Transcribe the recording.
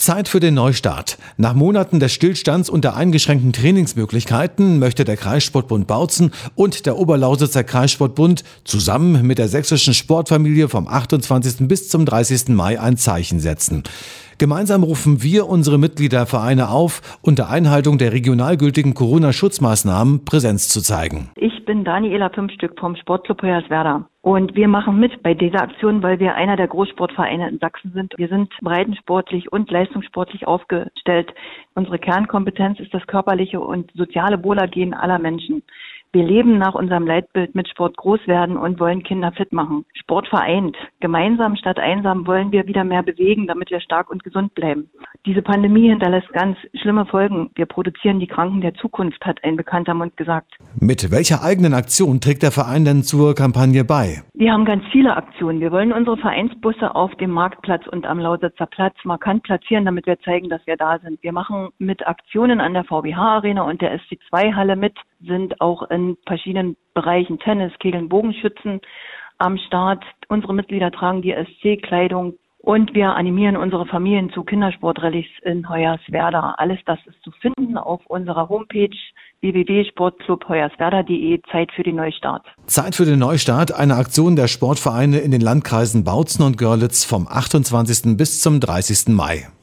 Zeit für den Neustart. Nach Monaten des Stillstands und der eingeschränkten Trainingsmöglichkeiten möchte der Kreissportbund Bautzen und der Oberlausitzer Kreissportbund zusammen mit der sächsischen Sportfamilie vom 28. bis zum 30. Mai ein Zeichen setzen. Gemeinsam rufen wir unsere Mitgliedervereine auf, unter Einhaltung der regional gültigen Corona-Schutzmaßnahmen Präsenz zu zeigen. Ich bin Daniela Fünfstück vom Sportclub Hoyerswerda. Und wir machen mit bei dieser Aktion, weil wir einer der Großsportvereine in Sachsen sind. Wir sind breitensportlich und leistungssportlich aufgestellt. Unsere Kernkompetenz ist das körperliche und soziale Wohlergehen aller Menschen. Wir leben nach unserem Leitbild mit Sport groß werden und wollen Kinder fit machen. Sport vereint. Gemeinsam statt einsam wollen wir wieder mehr bewegen, damit wir stark und gesund bleiben. Diese Pandemie hinterlässt ganz schlimme Folgen. Wir produzieren die Kranken der Zukunft, hat ein bekannter Mund gesagt. Mit welcher eigenen Aktion trägt der Verein denn zur Kampagne bei? Wir haben ganz viele Aktionen. Wir wollen unsere Vereinsbusse auf dem Marktplatz und am Lausitzer Platz markant platzieren, damit wir zeigen, dass wir da sind. Wir machen mit Aktionen an der VBH-Arena und der SC2-Halle mit, sind auch in verschiedenen Bereichen Tennis, Kegeln, Bogenschützen am Start. Unsere Mitglieder tragen die SC-Kleidung und wir animieren unsere Familien zu Kindersportrallyes in Hoyerswerda. Alles das ist zu finden auf unserer Homepage www.sportclubhoyerswerda.de. Zeit für den Neustart. Zeit für den Neustart, eine Aktion der Sportvereine in den Landkreisen Bautzen und Görlitz vom 28. bis zum 30. Mai.